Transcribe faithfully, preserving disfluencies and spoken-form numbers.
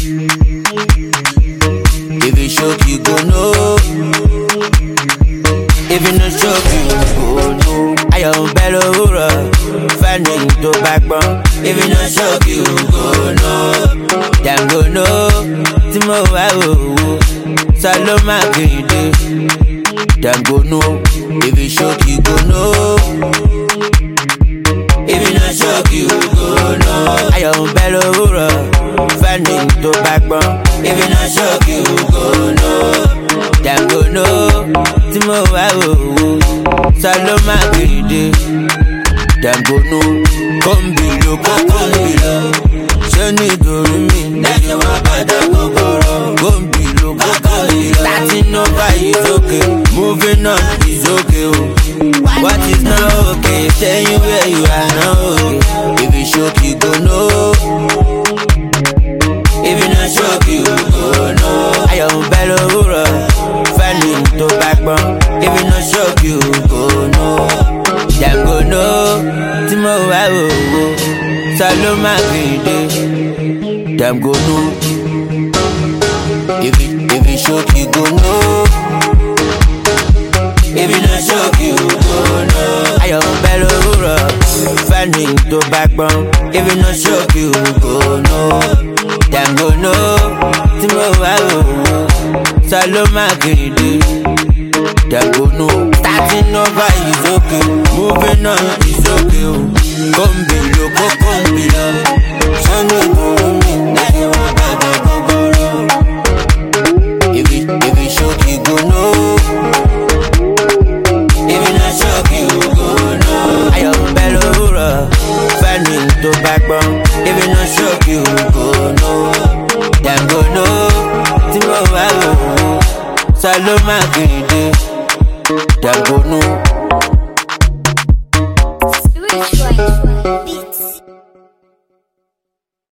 If you shock, you go know. If you no shock, you go know. I am better over, finding to backbone. If you no shock, you go know. Damn go know. Timo wow, Saloma Kinde. Damn go know. If you shock, you go know. If you no shock, you go know. I am better over, finding to backbone. If you no shock, you go know. Damn go know. Timo wow, Saloma Kinde. Damn go know. Come below, come below. Johnny do me. That's your bada go go. Come below, come below. Starting over is okay. Moving on is okay. What is not okay? Tell you where you are now. Okay. If you shock, you go know. If you not shock, you go know. I am better over, finding to backbone. If you not shock, you go know. Damn go know. Timo wow, Saloma Kinde. Damn go know. If you if you shock, you go know. If you not shock, you go know. I am better over, finding to backbone. If you not shock, you go know. Damn go know. Timo wow, Saloma Kinde. Damn go know. Starting over is okay. Moving on is okay. Come below, come below. Johnny go me. That's your bada go go. If you if you shock, you go know. If you not shock, you go know. I am better, finding to backbone. If you not shock, you go know. Damn go know. Timo wow, Saloma Kinde. Damn go know.